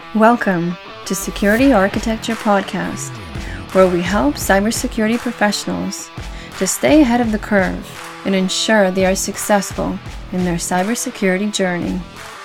Welcome to Security Architecture Podcast, where we help cybersecurity professionals to stay ahead of the curve and ensure they are successful in their cybersecurity journey.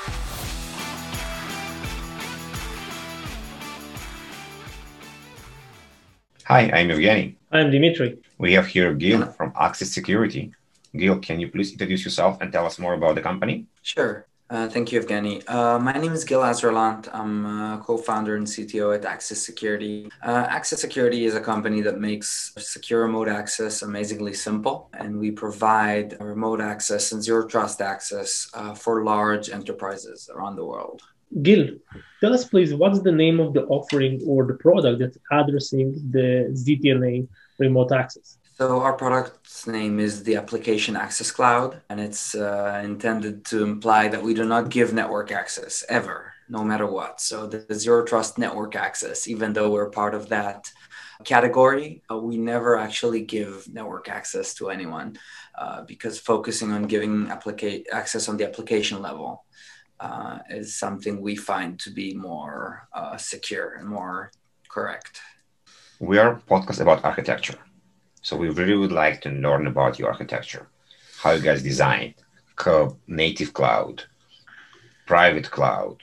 Hi, I'm Evgeny. I'm Dimitri. We have here Gil from Access Security. Gil, can you please introduce yourself and tell us more about the company? Sure. Thank you, Evgeny. My name is Gil Azralant. I'm a co-founder and CTO at Access Security. Access Security is a company that makes secure remote access amazingly simple, and we provide remote access and zero trust access for large enterprises around the world. Gil, tell us please, what's the name of the offering or the product that's addressing the ZTNA remote access? So our product's name is the Application Access Cloud, and it's intended to imply that we do not give network access ever, no matter what. So the zero trust network access, even though we're part of that category, we never actually give network access to anyone because focusing on giving access on the application level is something we find to be more secure and more correct. We are a podcast about architecture. So we really would like to learn about your architecture, how you guys designed native cloud, private cloud,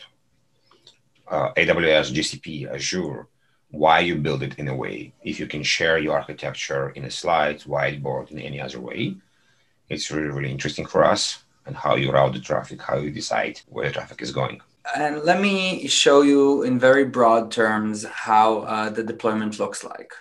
AWS, GCP, Azure, why you build it in a way. If you can share your architecture in a slide, whiteboard, in any other way, it's really, really interesting for us, and how you route the traffic, how you decide where the traffic is going. And let me show you in very broad terms how the deployment looks like.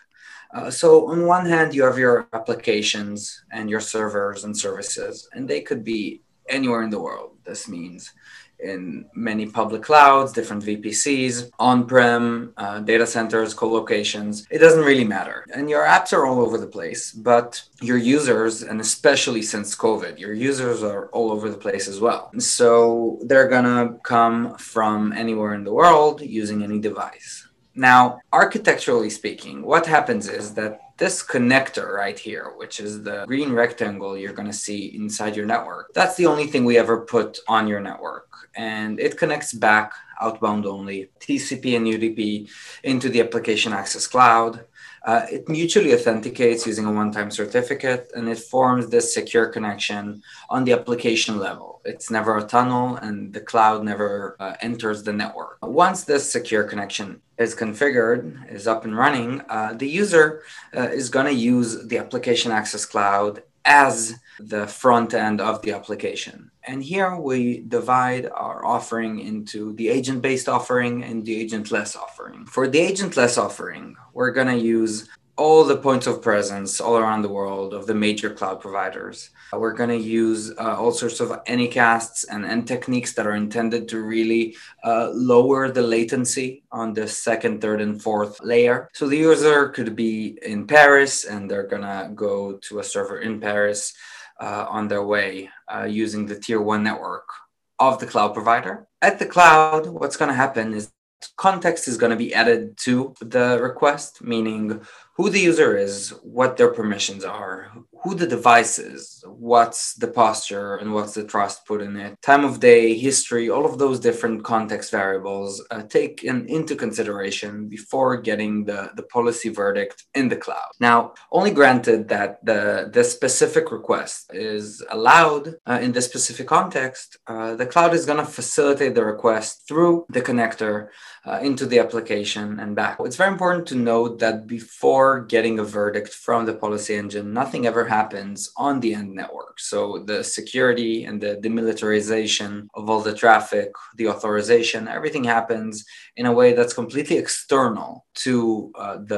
So on one hand, you have your applications and your servers and services, and they could be anywhere in the world. This means in many public clouds, different VPCs, on-prem, data centers, co-locations. It doesn't really matter. And your apps are all over the place, but your users, and especially since COVID, your users are all over the place as well. So they're gonna come from anywhere in the world using any device. Now, architecturally speaking, what happens is that this connector right here, which is the green rectangle you're going to see inside your network, that's the only thing we ever put on your network. And it connects back outbound only, TCP and UDP, into the Application Access Cloud. It mutually authenticates using a one-time certificate, and it forms this secure connection on the application level. It's never a tunnel, and the cloud never enters the network. Once this secure connection is configured, is up and running, the user is going to use the Application Access Cloud as the front end of the application. And here we divide our offering into the agent-based offering and the agentless offering. For the agentless offering, we're going to use all the points of presence all around the world of the major cloud providers. We're going to use all sorts of anycasts and techniques that are intended to really lower the latency on the second, third, and fourth layer. So the user could be in Paris and they're going to go to a server in Paris on their way using the tier 1 network of the cloud provider. At the cloud, what's going to happen is context is going to be added to the request, meaning who the user is, what their permissions are, who the device is, what's the posture and what's the trust put in it, time of day, history, all of those different context variables taken into consideration before getting the policy verdict in the cloud. Now, only granted that the specific request is allowed in this specific context, the cloud is going to facilitate the request through the connector into the application and back. It's very important to note that before getting a verdict from the policy engine, nothing ever happens on the end network. So the security and the demilitarization of all the traffic, the authorization, everything happens in a way that's completely external to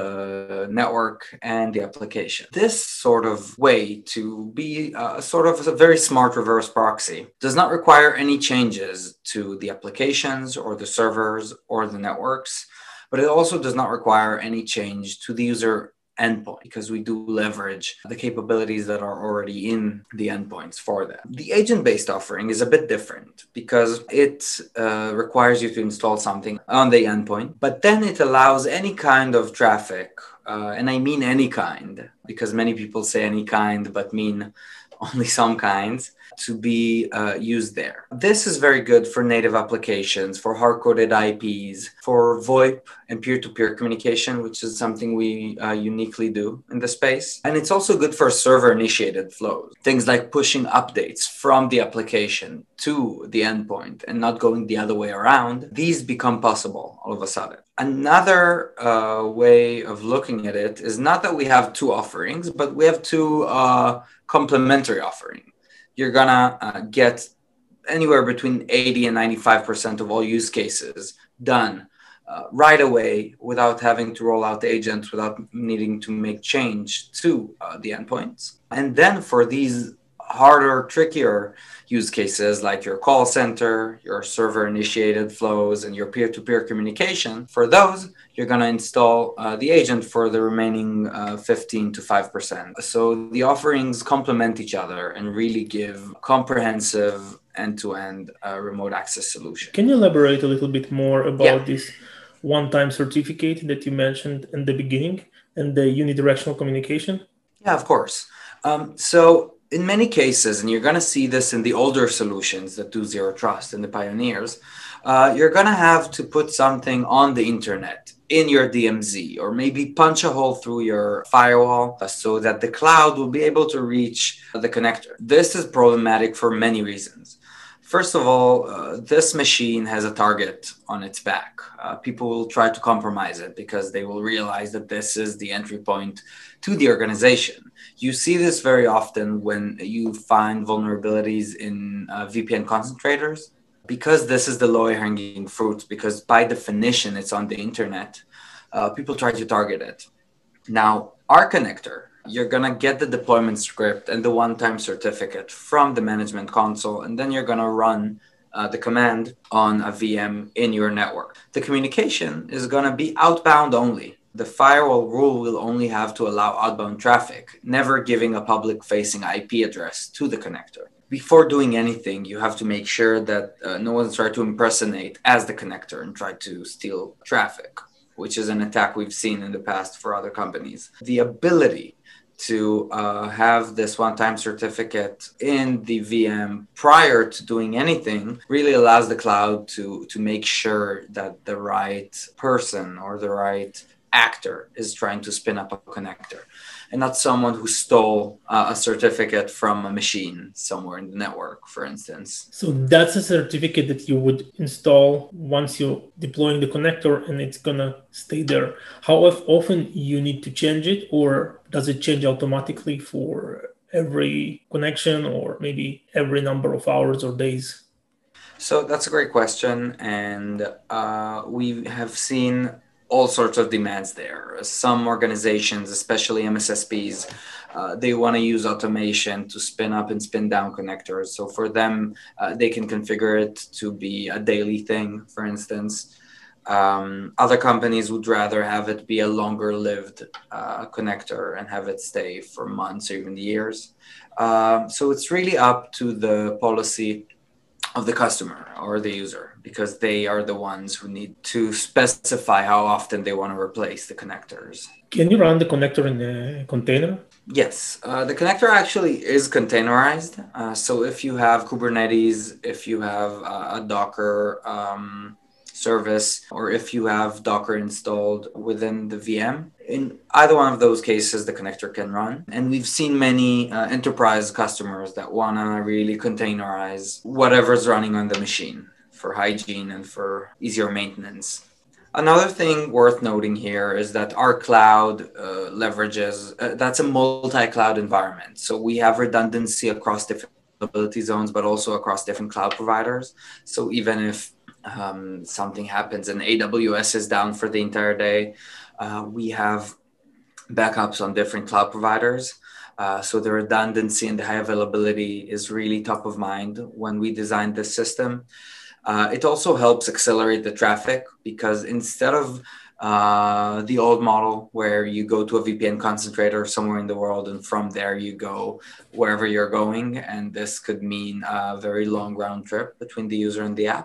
the network and the application. This sort of way to be sort of a very smart reverse proxy does not require any changes to the applications or the servers or the networks, but it also does not require any change to the user endpoint because we do leverage the capabilities that are already in the endpoints for that. The agent-based offering is a bit different because it requires you to install something on the endpoint, but then it allows any kind of traffic, and I mean any kind because many people say any kind but mean only some kinds. to be used there. This is very good for native applications, for hard-coded IPs, for VoIP and peer-to-peer communication, which is something we uniquely do in the space. And it's also good for server-initiated flows, things like pushing updates from the application to the endpoint and not going the other way around. These become possible all of a sudden. Another way of looking at it is not that we have two offerings, but we have two complementary offerings. You're gonna get anywhere between 80 and 95% of all use cases done right away without having to roll out agents, without needing to make change to the endpoints. And then for these harder, trickier use cases like your call center, your server initiated flows, and your peer-to-peer communication, for those, you're going to install the agent for the remaining 15 to 5%. So the offerings complement each other and really give comprehensive end-to-end remote access solution. Can you elaborate a little bit more about this one-time certificate that you mentioned in the beginning and the unidirectional communication? Yeah, of course. So in many cases, and you're going to see this in the older solutions that do zero trust and the pioneers, you're going to have to put something on the internet in your DMZ, or maybe punch a hole through your firewall so that the cloud will be able to reach the connector. This is problematic for many reasons. First of all, this machine has a target on its back. People will try to compromise it because they will realize that this is the entry point to the organization. You see this very often when you find vulnerabilities in VPN concentrators, because this is the low-hanging fruit, because by definition it's on the internet, people try to target it. Now, our connector, you're going to get the deployment script and the one-time certificate from the management console, and then you're going to run the command on a VM in your network. The communication is going to be outbound only. The firewall rule will only have to allow outbound traffic, never giving a public-facing IP address to the connector. Before doing anything, you have to make sure that no one's trying to impersonate as the connector and try to steal traffic, which is an attack we've seen in the past for other companies. The ability to have this one-time certificate in the VM prior to doing anything really allows the cloud to make sure that the right person or the right actor is trying to spin up a connector, and not someone who stole a certificate from a machine somewhere in the network, for instance. So that's a certificate that you would install once you're deploying the connector, and it's gonna stay there. How often you need to change it, or does it change automatically for every connection, or maybe every number of hours or days? So that's a great question, and we have seen all sorts of demands there. Some organizations, especially MSSPs, they want to use automation to spin up and spin down connectors. So for them, they can configure it to be a daily thing, for instance. Other companies would rather have it be a longer lived connector and have it stay for months or even years. So it's really up to the policy of the customer or the user, because they are the ones who need to specify how often they want to replace the connectors. Can you run the connector in a container? Yes, the connector actually is containerized. So if you have Kubernetes, if you have a Docker service, or if you have Docker installed within the VM, in either one of those cases, the connector can run. And we've seen many enterprise customers that want to really containerize whatever's running on the machine for hygiene and for easier maintenance. Another thing worth noting here is that our cloud leverages, that's a multi-cloud environment. So we have redundancy across different availability zones, but also across different cloud providers. So even if something happens and AWS is down for the entire day, we have backups on different cloud providers. So the redundancy and the high availability is really top of mind when we designed this system. It also helps accelerate the traffic, because instead of the old model where you go to a VPN concentrator somewhere in the world and from there you go wherever you're going, and this could mean a very long round trip between the user and the app.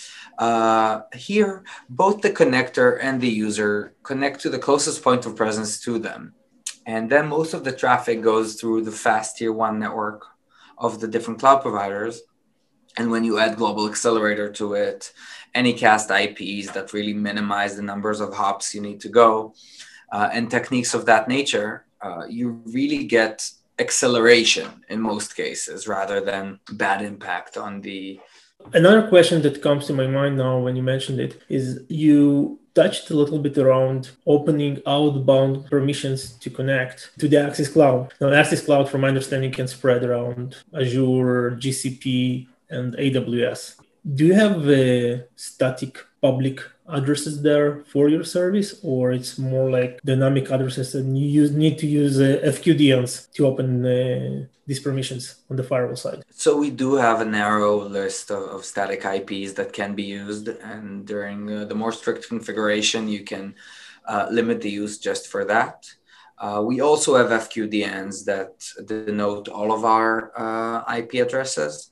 Here, both the connector and the user connect to the closest point of presence to them. And then most of the traffic goes through the fast tier 1 network of the different cloud providers. And when you add Global Accelerator to it, Anycast IPs that really minimize the numbers of hops you need to go, and techniques of that nature, you really get acceleration in most cases rather than bad impact on the. Another question that comes to my mind now when you mentioned it is you touched a little bit around opening outbound permissions to connect to the Access Cloud. Now, Access Cloud, from my understanding, can spread around Azure, GCP, and AWS. Do you have static public addresses there for your service, or it's more like dynamic addresses and you need to use FQDNs to open these permissions on the firewall side? So we do have a narrow list of static IPs that can be used, and during the more strict configuration, you can limit the use just for that. We also have FQDNs that denote all of our IP addresses.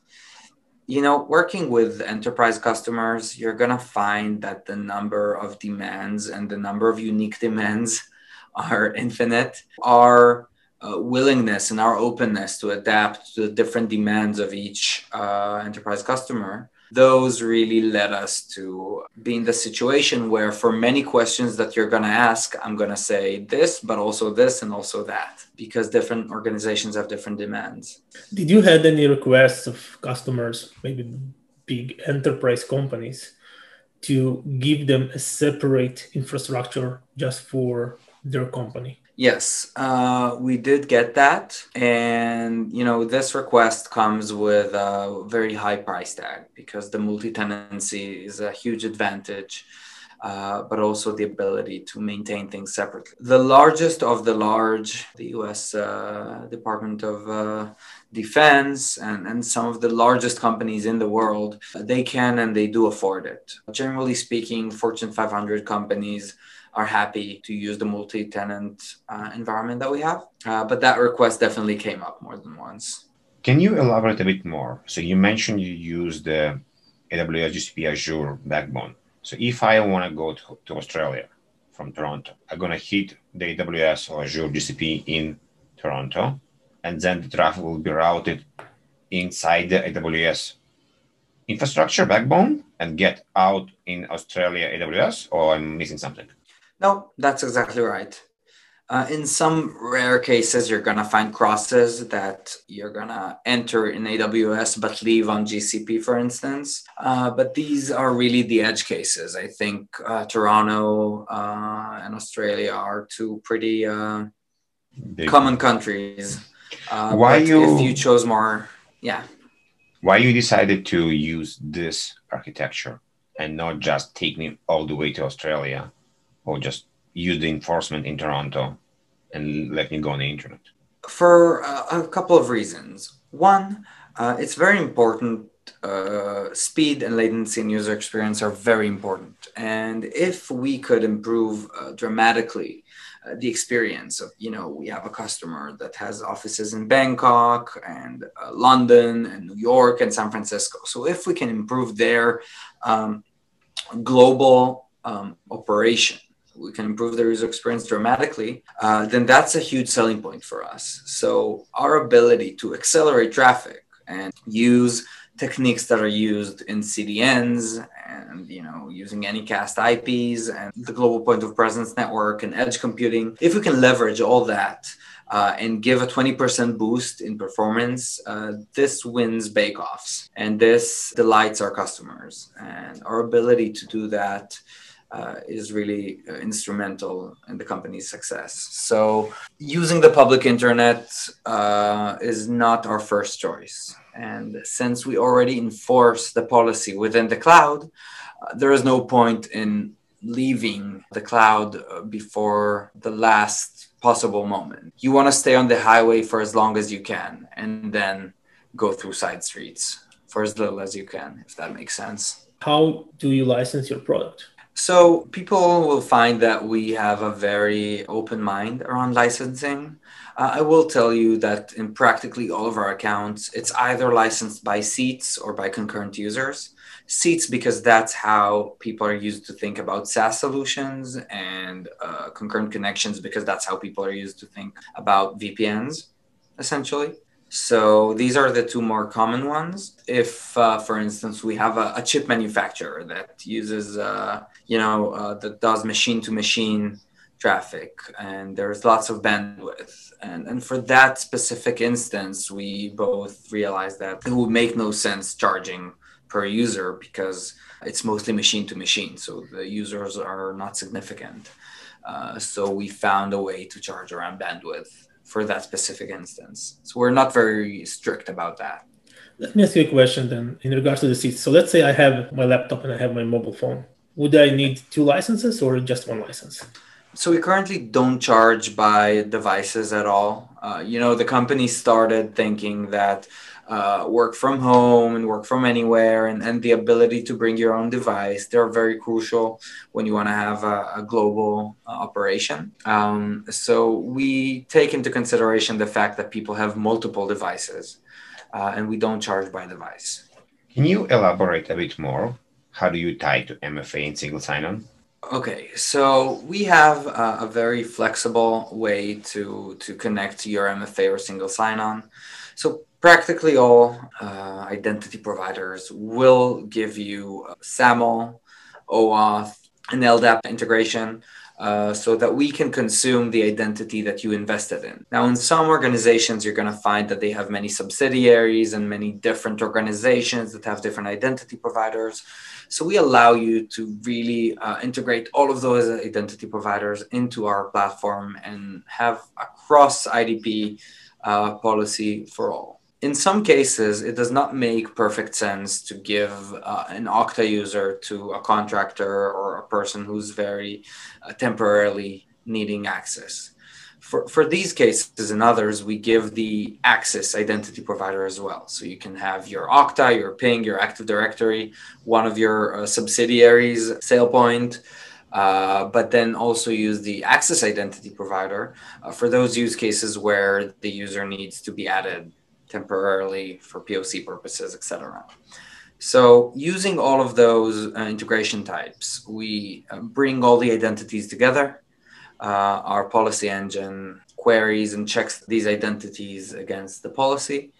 Working with enterprise customers, you're going to find that the number of demands and the number of unique demands are infinite. Our willingness and our openness to adapt to the different demands of each enterprise customer, those really led us to be in the situation where for many questions that you're going to ask, I'm going to say this, but also this and also that, because different organizations have different demands. Did you had any requests of customers, maybe big enterprise companies, to give them a separate infrastructure just for their company? Yes, we did get that. And, this request comes with a very high price tag because the multi-tenancy is a huge advantage, but also the ability to maintain things separately. The largest of the large, the US Department of Defense and some of the largest companies in the world, they can and they do afford it. Generally speaking, Fortune 500 companies are happy to use the multi-tenant environment that we have. But that request definitely came up more than once. Can you elaborate a bit more? So you mentioned you use the AWS GCP Azure backbone. So if I want to go to Australia from Toronto, I'm going to hit the AWS or Azure GCP in Toronto, and then the traffic will be routed inside the AWS infrastructure backbone and get out in Australia AWS, or I'm missing something? No, that's exactly right. In some rare cases, you're going to find crosses that you're going to enter in AWS but leave on GCP, for instance. But these are really the edge cases. I think Toronto and Australia are two pretty common countries. If you chose more, yeah. Why you decided to use this architecture and not just take me all the way to Australia, or just use the enforcement in Toronto and let me go on the internet? For a couple of reasons. One, it's very important. Speed and latency and user experience are very important. And if we could improve dramatically the experience of, we have a customer that has offices in Bangkok and London and New York and San Francisco. So if we can improve their global operation, we can improve their user experience dramatically, then that's a huge selling point for us. So our ability to accelerate traffic and use techniques that are used in CDNs and, using Anycast IPs and the global point of presence network and edge computing, if we can leverage all that and give a 20% boost in performance, this wins bake-offs and this delights our customers. And our ability to do that is really instrumental in the company's success. So using the public internet is not our first choice. And since we already enforce the policy within the cloud, there is no point in leaving the cloud before the last possible moment. You want to stay on the highway for as long as you can and then go through side streets for as little as you can, if that makes sense. How do you license your product? So people will find that we have a very open mind around licensing. I will tell you that in practically all of our accounts, it's either licensed by seats or by concurrent users. Seats because that's how people are used to think about SaaS solutions, and concurrent connections because that's how people are used to think about VPNs, essentially. So these are the two more common ones. If, for instance, we have a chip manufacturer that uses, that does machine-to-machine traffic, and there's lots of bandwidth. And for that specific instance, we both realized that it would make no sense charging per user because it's mostly machine-to-machine, so the users are not significant. So we found a way to charge around bandwidth for that specific instance. So we're not very strict about that. Let me ask you a question then in regards to the seats. So let's say I have my laptop and I have my mobile phone. Would I need 2 licenses or just 1 license? So we currently don't charge by devices at all. The company started thinking that work from home and work from anywhere and the ability to bring your own device, they're very crucial when you want to have a global operation. So we take into consideration the fact that people have multiple devices and we don't charge by device. Can you elaborate a bit more? How do you tie to MFA and single sign-on? Okay, so we have a very flexible way to connect to your MFA or single sign-on. So practically all identity providers will give you SAML, OAuth, and LDAP integration so that we can consume the identity that you invested in. Now, in some organizations, you're going to find that they have many subsidiaries and many different organizations that have different identity providers. So we allow you to really integrate all of those identity providers into our platform and have a cross IDP policy for all. In some cases, it does not make perfect sense to give an Okta user to a contractor or a person who's very temporarily needing access. For these cases and others, we give the access identity provider as well. So you can have your Okta, your Ping, your Active Directory, one of your subsidiaries, SailPoint, but then also use the access identity provider for those use cases where the user needs to be added temporarily for POC purposes, etc. So using all of those integration types, we bring all the identities together. Our policy engine queries and checks these identities against the policy.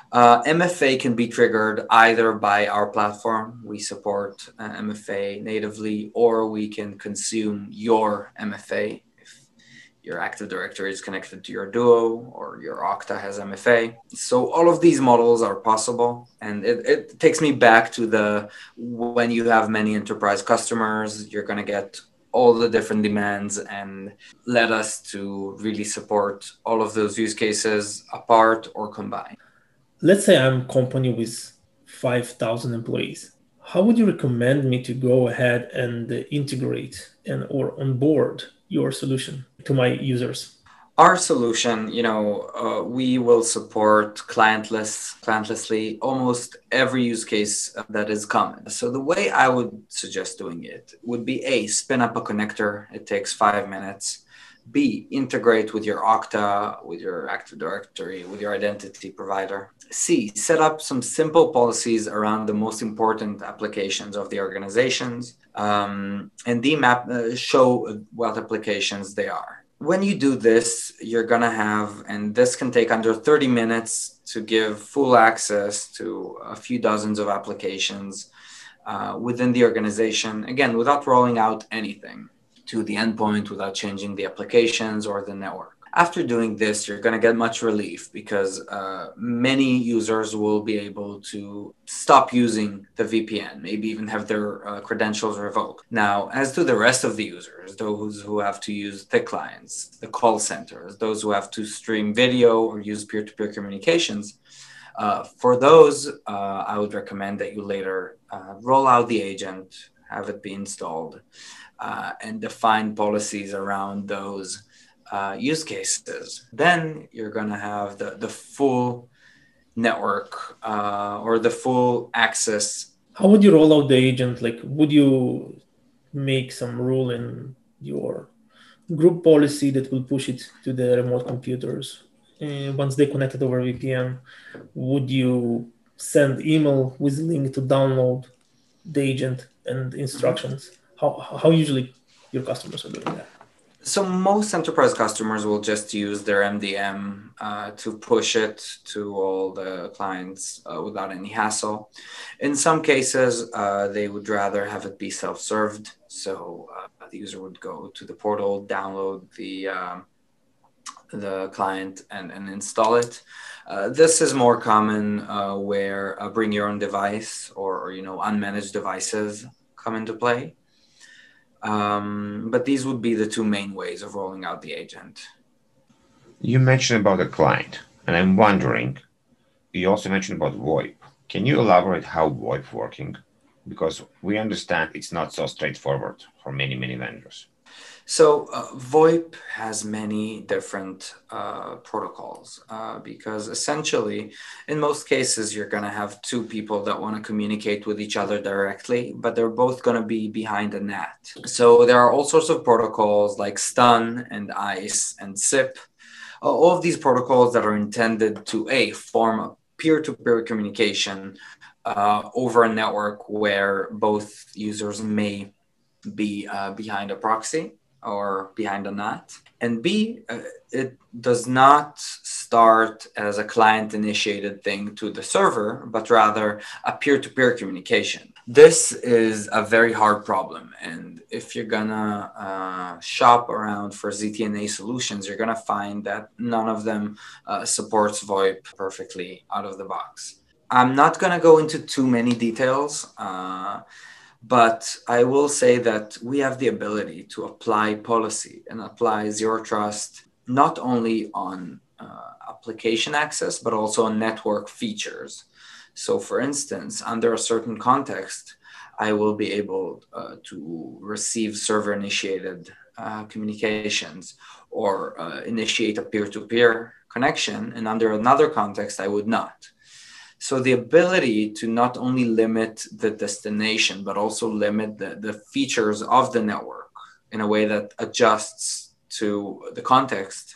MFA can be triggered either by our platform. We support MFA natively, or we can consume your MFA if your Active Directory is connected to your Duo or your Okta has MFA. So all of these models are possible. And it takes me back to when you have many enterprise customers, you're going to get all the different demands and let us to really support all of those use cases apart or combined. Let's say I'm a company with 5,000 employees. How would you recommend me to go ahead and integrate or onboard your solution to my users? Our solution, we will support clientlessly almost every use case that is common. So the way I would suggest doing it would be A, spin up a connector. It takes 5 minutes. B, integrate with your Okta, with your Active Directory, with your identity provider. C, set up some simple policies around the most important applications of the organizations. And D, show what applications they are. When you do this, you're going to have, and this can take under 30 minutes to give full access to a few dozens of applications within the organization, again, without rolling out anything to the endpoint, without changing the applications or the network. After doing this, you're going to get much relief because many users will be able to stop using the VPN, maybe even have their credentials revoked. Now, as to the rest of the users, those who have to use the clients, the call centers, those who have to stream video or use peer-to-peer communications, for those, I would recommend that you later roll out the agent, have it be installed, and define policies around those use cases. Then you're going to have the full network or the full access. How would you roll out the agent? Like, would you make some rule in your group policy that will push it to the remote computers? Once they connected over VPN, would you send email with link to download the agent and instructions? How usually your customers are doing that? So most enterprise customers will just use their MDM to push it to all the clients without any hassle. In some cases, they would rather have it be self-served. So the user would go to the portal, download the client and install it. This is more common where bring your own device or unmanaged devices come into play. But these would be the two main ways of rolling out the agent. You mentioned about the client, and I'm wondering, you also mentioned about VoIP. Can you elaborate how VoIP working? Because we understand it's not so straightforward for many, many vendors. So VoIP has many different protocols because essentially, in most cases, you're going to have two people that want to communicate with each other directly, but they're both going to be behind a NAT. So there are all sorts of protocols like STUN and ICE and SIP. All of these protocols that are intended to form a peer-to-peer communication over a network where both users may be behind a proxy or behind a NAT. And B, it does not start as a client-initiated thing to the server, but rather a peer-to-peer communication. This is a very hard problem. And if you're gonna shop around for ZTNA solutions, you're gonna find that none of them supports VoIP perfectly out of the box. I'm not gonna go into too many details, but I will say that we have the ability to apply policy and apply zero trust not only on application access, but also on network features. So for instance, under a certain context, I will be able to receive server initiated communications or initiate a peer-to-peer connection. And under another context, I would not. So the ability to not only limit the destination, but also limit the features of the network in a way that adjusts to the context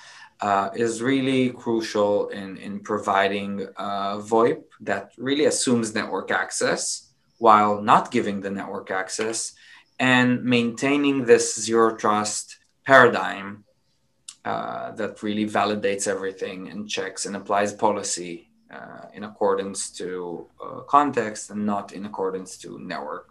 is really crucial in providing VoIP that really assumes network access while not giving the network access and maintaining this zero trust paradigm that really validates everything and checks and applies policy in accordance to context and not in accordance to network.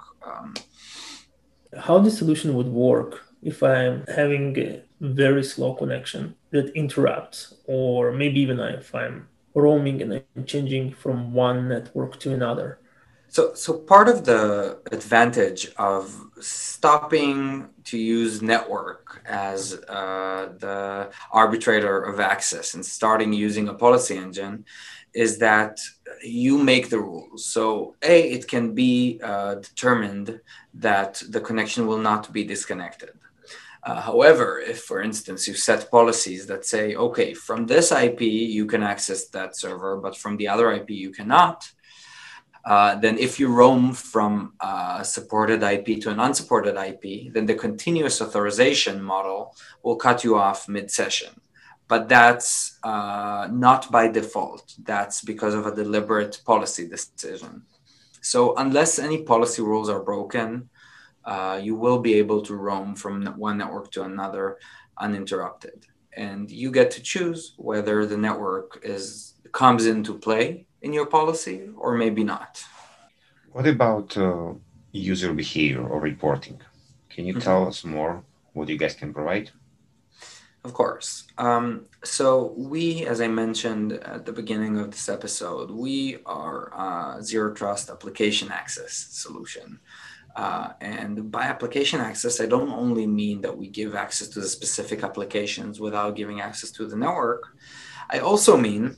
How the solution would work if I'm having a very slow connection that interrupts, or maybe even if I'm roaming and I'm changing from one network to another? So part of the advantage of stopping to use network as the arbitrator of access and starting using a policy engine is that you make the rules. So it can be determined that the connection will not be disconnected. However, if, for instance, you set policies that say, okay, from this IP, you can access that server, but from the other IP, you cannot, then if you roam from a supported IP to an unsupported IP, then the continuous authorization model will cut you off mid-session. But that's not by default. That's because of a deliberate policy decision. So unless any policy rules are broken, you will be able to roam from one network to another uninterrupted. And you get to choose whether the network comes into play in your policy or maybe not. What about user behavior or reporting? Can you tell us more what you guys can provide? Of course. So we, as I mentioned at the beginning of this episode, we are a zero trust application access solution. And by application access, I don't only mean that we give access to the specific applications without giving access to the network. I also mean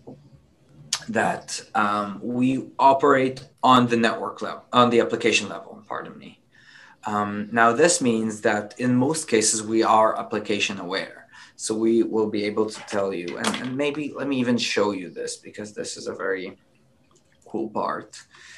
that we operate on the network level, on the application level, pardon me. Now, this means that in most cases, we are application aware. So we will be able to tell you, and maybe let me even show you this because this is a very cool part.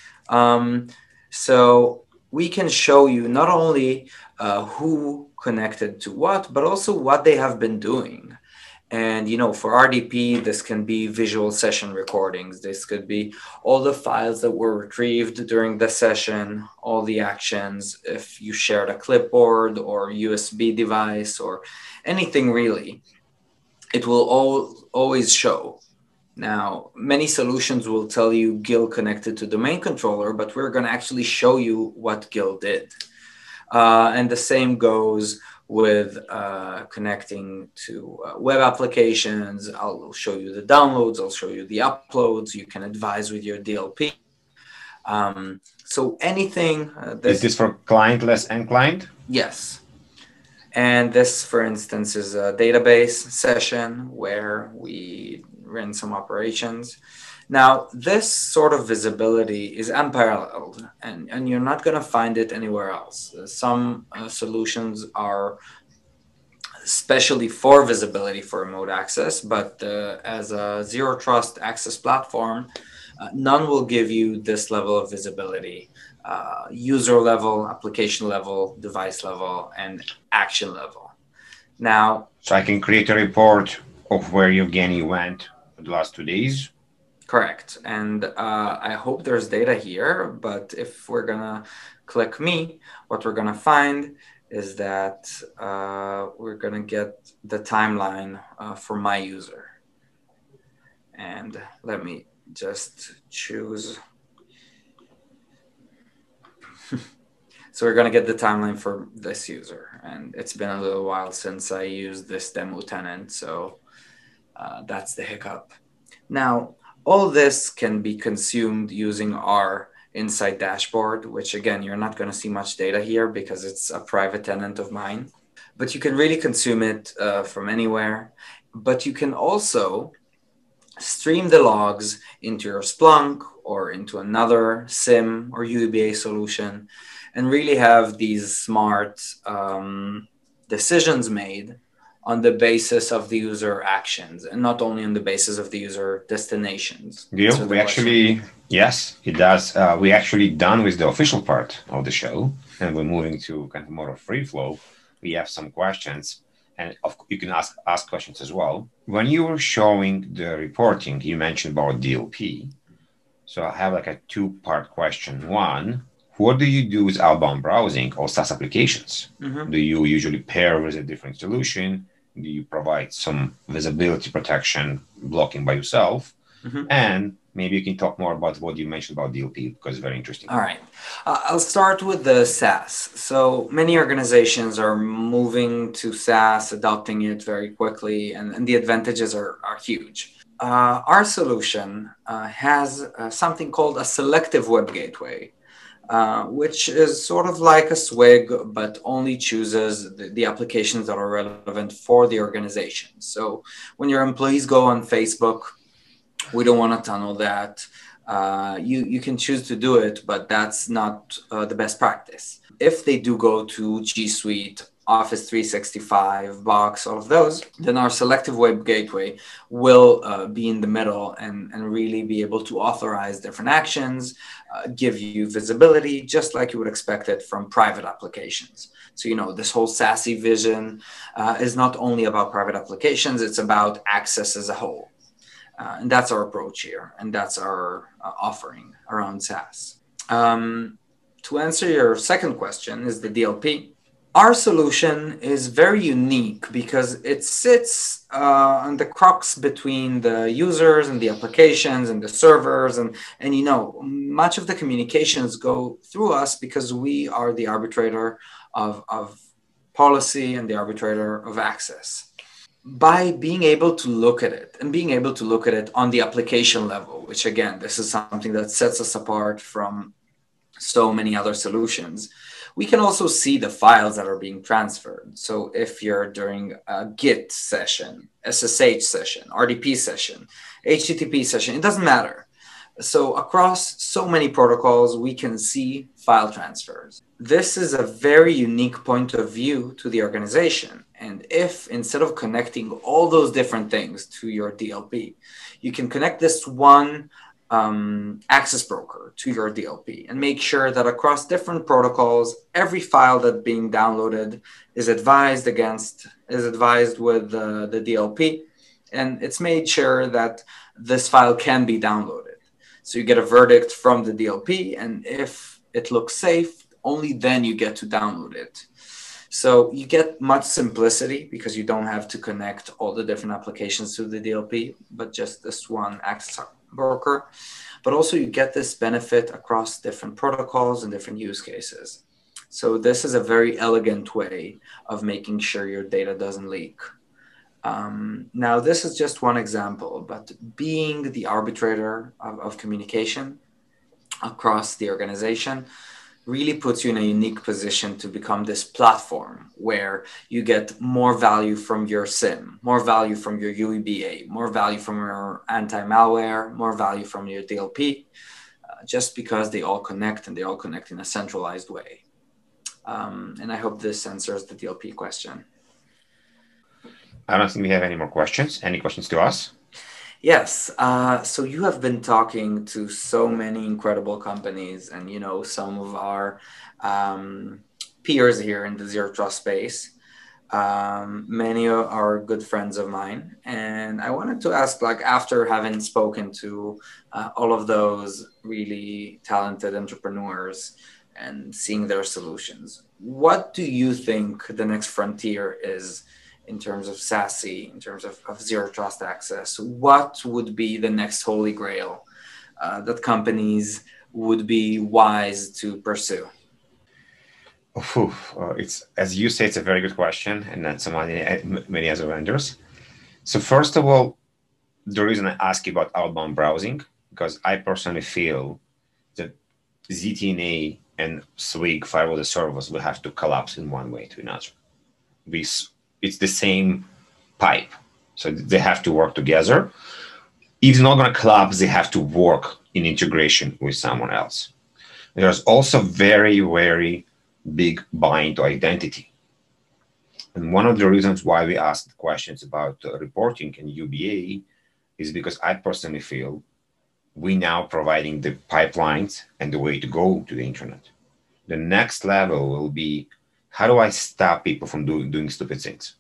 So we can show you not only who connected to what, but also what they have been doing. And, for RDP, this can be visual session recordings. This could be all the files that were retrieved during the session, all the actions, if you shared a clipboard or USB device or anything really, it will always show. Now, many solutions will tell you GIL connected to domain controller, but we're going to actually show you what GIL did. And the same goes with connecting to web applications. I'll show you the downloads. I'll show you the uploads. You can advise with your DLP. So anything. Is this for clientless and client? Yes. And this, for instance, is a database session where we ran some operations. Now, this sort of visibility is unparalleled, and you're not going to find it anywhere else. Some solutions are especially for visibility for remote access, but as a zero trust access platform, none will give you this level of visibility, user level, application level, device level, and action level. Now, so I can create a report of where Evgeny went the last 2 days. Correct. And I hope there's data here, but if we're going to click me, what we're going to find is that we're going to get the timeline for my user. And let me just choose. So we're going to get the timeline for this user. And it's been a little while since I used this demo tenant. So that's the hiccup. Now, all this can be consumed using our Insight dashboard, which again, you're not going to see much data here because it's a private tenant of mine, but you can really consume it from anywhere. But you can also stream the logs into your Splunk or into another SIEM or UEBA solution and really have these smart decisions made on the basis of the user actions and not only on the basis of the user destinations. Gil, we actually, yes, it does. We actually done with the official part of the show and we're moving to kind of more of free flow. We have some questions and you can ask questions as well. When you were showing the reporting, you mentioned about DLP. So I have like a 2-part question. One, what do you do with outbound browsing or SaaS applications? Mm-hmm. Do you usually pair with a different solution? Do you provide some visibility protection blocking by yourself? Mm-hmm. And maybe you can talk more about what you mentioned about DLP because it's very interesting. All right. I'll start with the SaaS. So many organizations are moving to SaaS, adopting it very quickly, and the advantages are huge. Our solution has something called a selective web gateway. Which is sort of like a SWIG, but only chooses the applications that are relevant for the organization. So when your employees go on Facebook, we don't want to tunnel that. You can choose to do it, but that's not the best practice. If they do go to G Suite, Office 365, Box, all of those, then our selective web gateway will be in the middle and really be able to authorize different actions, give you visibility, just like you would expect it from private applications. So, this whole SASE vision is not only about private applications, it's about access as a whole. And that's our approach here. And that's our offering around SaaS. To answer your second question is the DLP. Our solution is very unique because it sits on the crux between the users and the applications and the servers. And much of the communications go through us because we are the arbitrator of policy and the arbitrator of access. By being able to look at it and being able to look at it on the application level, which again, this is something that sets us apart from so many other solutions, we can also see the files that are being transferred. So if you're during a Git session, SSH session, RDP session, HTTP session, it doesn't matter. So across so many protocols, we can see file transfers. This is a very unique point of view to the organization. And if instead of connecting all those different things to your DLP, you can connect this one access broker to your DLP and make sure that across different protocols, every file that's being downloaded is advised with the DLP. and it's made sure that this file can be downloaded. So you get a verdict from the DLP, and if it looks safe, only then you get to download it. So you get much simplicity because you don't have to connect all the different applications to the DLP, but just this one access broker. But also you get this benefit across different protocols and different use cases. So this is a very elegant way of making sure your data doesn't leak. Now, this is just one example, but being the arbitrator of communication across the organization really puts you in a unique position to become this platform where you get more value from your SIEM, more value from your UEBA, more value from your anti-malware, more value from your DLP, just because they all connect and they all connect in a centralized way. And I hope this answers the DLP question. I don't think we have any more questions. Any questions to us? Yes. So you have been talking to so many incredible companies and, some of our peers here in the Zero Trust space. Many are good friends of mine. And I wanted to ask, after having spoken to all of those really talented entrepreneurs and seeing their solutions, what do you think the next frontier is in terms of SASE, in terms of Zero Trust access? What would be the next holy grail that companies would be wise to pursue? It's, as you say, it's a very good question, and that's many other vendors. So first of all, the reason I ask you about outbound browsing, because I personally feel that ZTNA and SWG, Firewall as a Service, will have to collapse in one way to another. It's the same pipe. So they have to work together. If they're not going to collapse, they have to work in integration with someone else. There's also very, very big buy-in to identity. And one of the reasons why we asked questions about reporting and UBA is because I personally feel we now providing the pipelines and the way to go to the internet. The next level will be, how do I stop people from doing stupid things?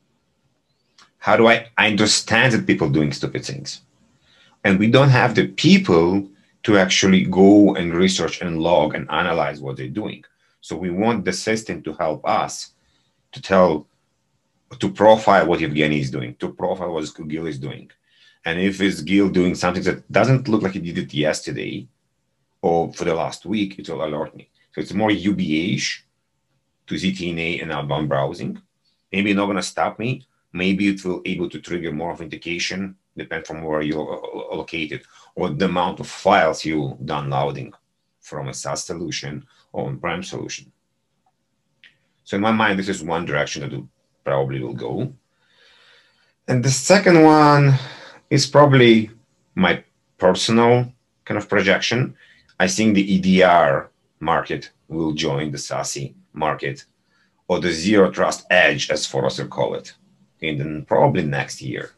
How do I understand that people doing stupid things? And we don't have the people to actually go and research and log and analyze what they're doing. So we want the system to help us to profile what Evgeny is doing, to profile what Gil is doing. And if it's Gil doing something that doesn't look like he did it yesterday or for the last week, it will alert me. So it's more UBA-ish to ZTNA and outbound browsing. Maybe not going to stop me. Maybe it will able to trigger more authentication, depending from where you're located, or the amount of files you're downloading from a SaaS solution or on-prem solution. So in my mind, this is one direction that probably will go. And the second one is probably my personal kind of projection. I think the EDR market will join the SASE market, or the Zero Trust Edge, as Forrester call it, in probably next year.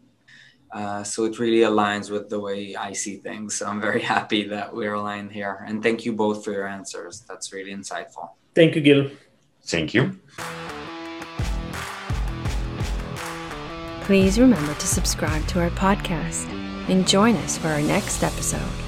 So it really aligns with the way I see things. So I'm very happy that we're aligned here. And thank you both for your answers. That's really insightful. Thank you, Gil. Thank you. Please remember to subscribe to our podcast and join us for our next episode.